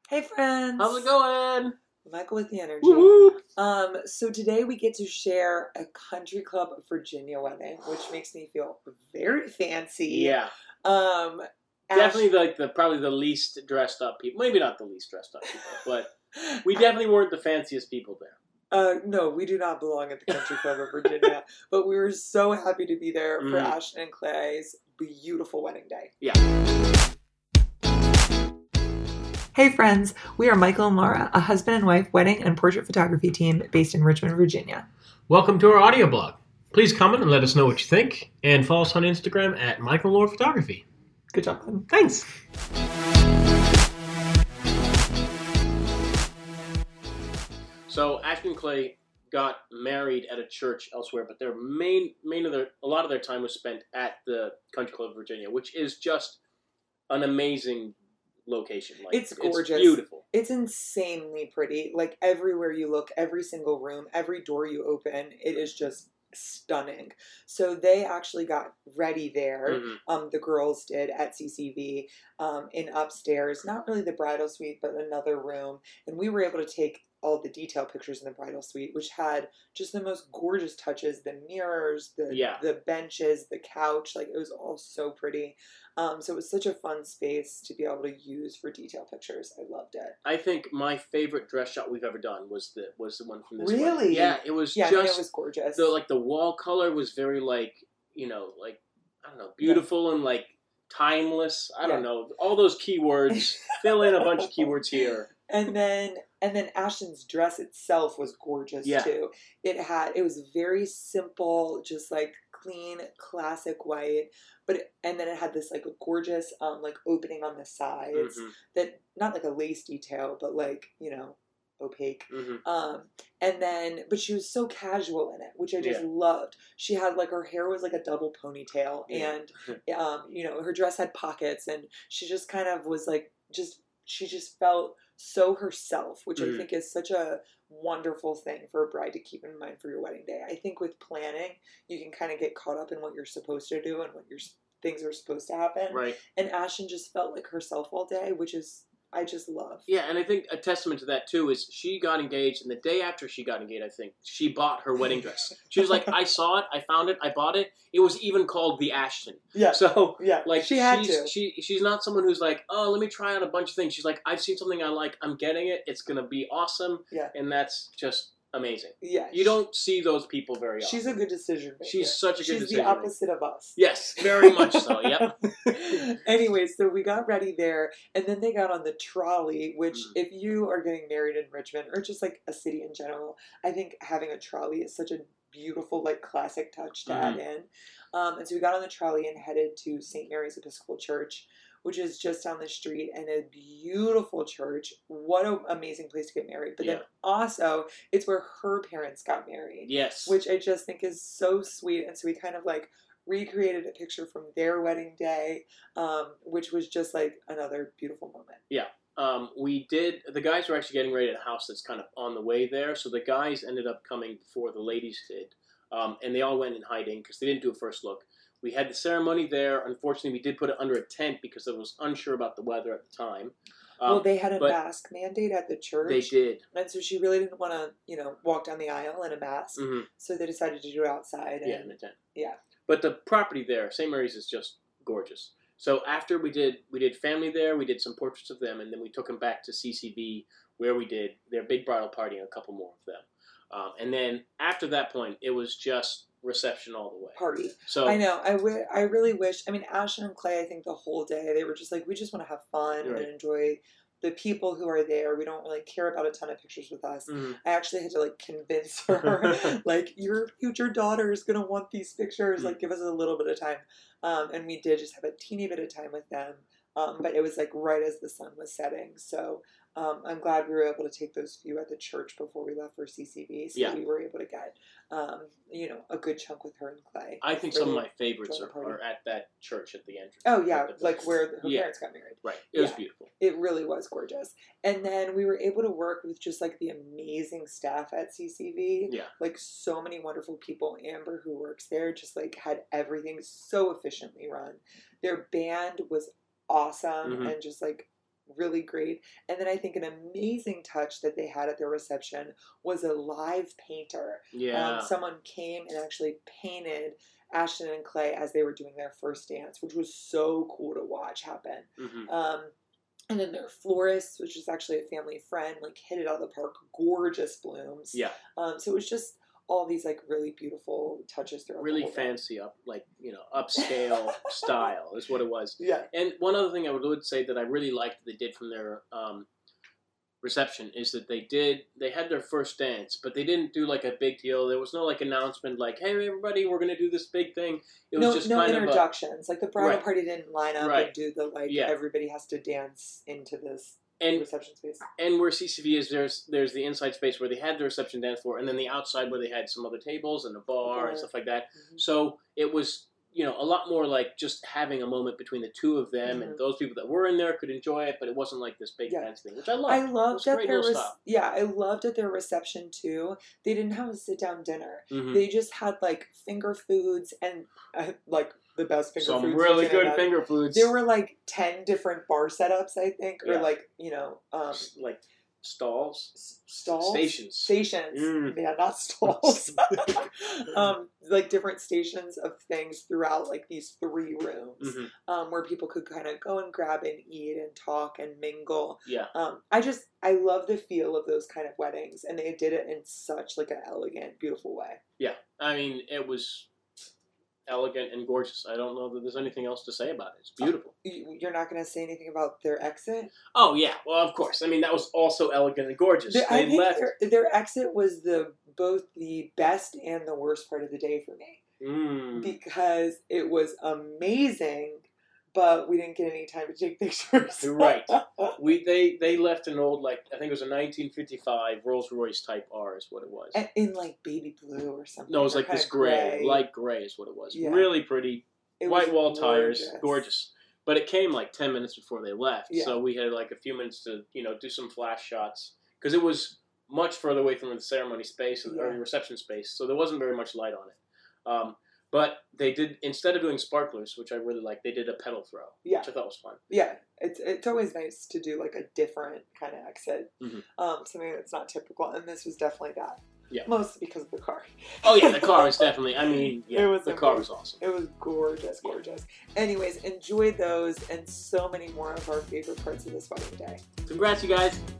Hey friends! How's it going? Michael with the energy. Woo-hoo. So today we get to share a Country Club Virginia wedding, which makes me feel very fancy. Yeah, Um, definitely probably the least dressed up people. Maybe not the least dressed up people, but we definitely weren't the fanciest people there. No, we do not belong at the Country Club of Virginia, but we were so happy to be there for Ashton and Clay's beautiful wedding day. Yeah. Hey friends, we are Michael and Laura, a husband and wife wedding and portrait photography team based in Richmond, Virginia. Welcome to our audio blog. Please comment and let us know what you think, and follow us on Instagram at Michael and Laura Photography. Good job, Glenn. Thanks. So Ashton and Clay got married at a church elsewhere, but their a lot of their time was spent at the Country Club of Virginia, which is just an amazing location. Like, it's gorgeous. It's beautiful. It's insanely pretty. Like, everywhere you look, every single room, every door you open, it is just stunning. So they actually got ready there. The girls did at CCV in upstairs. Not really the bridal suite, but another room. And we were able to take all the detail pictures in the bridal suite, which had just the most gorgeous touches, the mirrors, the benches, the couch. Like, it was all so pretty. So it was such a fun space to be able to use for detail pictures. I loved it. I think my favorite dress shot we've ever done was the one from this Really? wedding. Yeah, it was it was gorgeous. The wall color was very beautiful and like timeless. I don't know. All those keywords. Fill in a bunch of keywords here. And then Ashton's dress itself was gorgeous too. It was very simple, just like clean, classic white. And then it had this like a gorgeous like opening on the sides that not like a lace detail, but like, opaque. But she was so casual in it, which I just loved. She had like her hair was like a double ponytail, and her dress had pockets, and she just kind of was like she just felt so herself, which I think is such a wonderful thing for a bride to keep in mind for your wedding day. I think with planning, you can kind of get caught up in what you're supposed to do and what things are supposed to happen. Right. And Ashton just felt like herself all day, which is I just love. Yeah, and I think a testament to that, too, is she got engaged, and the day after she got engaged, I think, she bought her wedding dress. She was like, I saw it, I found it, I bought it. It was even called the Ashton. Yeah. So, like, she had to. She's not someone who's like, oh, let me try out a bunch of things. She's like, I've seen something I like, I'm getting it, it's going to be awesome. Yeah. And that's just amazing. Yeah. You don't see those people very often. She's a good decision maker. She's such a good decision maker. She's the opposite of us. Yes, very much so, yep. Anyway, so we got ready there, and then they got on the trolley, which if you are getting married in Richmond, or just like a city in general, I think having a trolley is such a beautiful, like, classic touch to add in. And so we got on the trolley and headed to St. Mary's Episcopal Church, which is just down the street, and a beautiful church. What an amazing place to get married. But then also, it's where her parents got married. Yes. Which I just think is so sweet. And so we kind of like recreated a picture from their wedding day, which was just like another beautiful moment. Yeah. The guys were actually getting ready at a house that's kind of on the way there. So the guys ended up coming before the ladies did. And they all went in hiding because they didn't do a first look. We had the ceremony there. Unfortunately, we did put it under a tent because I was unsure about the weather at the time. Well, they had a mask mandate at the church. They did. And so she really didn't want to, walk down the aisle in a mask. So they decided to do it outside. Yeah, in a tent. Yeah. But the property there, St. Mary's, is just gorgeous. So after we did family there, we did some portraits of them, and then we took them back to CCB where we did their big bridal party and a couple more of them. And then after that point, it was just reception all the way. Party. So I know. I really wish. I mean, Ashton and Clay, I think the whole day they were just like, we just want to have fun and enjoy the people who are there. We don't really care about a ton of pictures with us. I actually had to like convince her, like, your future daughter is gonna want these pictures. Like, give us a little bit of time. And we did just have a teeny bit of time with them. But it was like right as the sun was setting. So I'm glad we were able to take those few at the church before we left for CCB. So we were able to get, a good chunk with her and Clay. I think some of my favorites are at that church at the entrance. Oh, yeah. Like where her parents got married. Right. It was beautiful. It really was gorgeous. And then we were able to work with just like the amazing staff at CCV. Yeah. Like so many wonderful people. Amber, who works there, just like had everything so efficiently run. Their band was awesome and just like really great. And then I think an amazing touch that they had at their reception was a live painter. Yeah. Someone came and actually painted Ashton and Clay as they were doing their first dance, which was so cool to watch happen. And then their florist, which is actually a family friend, like hit it out of the park. Gorgeous blooms. Yeah. So it was just all these like really beautiful touches throughout. Really fancy upscale style is what it was. Yeah. And one other thing I would say that I really liked they did from their reception is that they had their first dance, but they didn't do like a big deal. There was no like announcement like, "Hey everybody, we're going to do this big thing." It was just no kind introductions. Like the bridal party didn't line up and do the everybody has to dance into this reception space. And where CCV is, there's the inside space where they had the reception dance floor, and then the outside where they had some other tables and a bar and stuff like that. So it was, a lot more like just having a moment between the two of them, and those people that were in there could enjoy it, but it wasn't like this big dance thing, which I loved. I loved that I loved at their reception too. They didn't have a sit down dinner. They just had like finger foods and like the best finger foods. Some really good finger foods. There were like 10 different bar setups, I think, or like like stalls, stations. Yeah, not stalls. Like different stations of things throughout like these 3 rooms, where people could kind of go and grab and eat and talk and mingle. Yeah. I love the feel of those kind of weddings, and they did it in such like an elegant, beautiful way. Yeah, I mean it was elegant and gorgeous. I don't know that there's anything else to say about it. It's beautiful. You're not going to say anything about their exit? Oh, yeah. Well, of course. I mean, that was also elegant and gorgeous. I think their exit was both the best and the worst part of the day for me. Because it was amazing, but we didn't get any time to take pictures. Right. They left an old, like, I think it was a 1955 Rolls-Royce Type R is what it was. In, like, baby blue or something. No, it was like this gray. Light gray is what it was. Yeah. Really pretty. White wall tires. Gorgeous. But it came, like, 10 minutes before they left. Yeah. So we had, like, a few minutes to, do some flash shots. Because it was much further away from the ceremony space or the reception space. So there wasn't very much light on it. But they did, instead of doing sparklers, which I really liked, they did a pedal throw, which I thought was fun. Yeah, it's always nice to do like a different kind of exit, something that's not typical, and this was definitely that. Yeah. Mostly because of the car. Oh yeah, the car was definitely, the car was awesome. It was gorgeous. Anyways, enjoy those and so many more of our favorite parts of this wedding day. Congrats, you guys.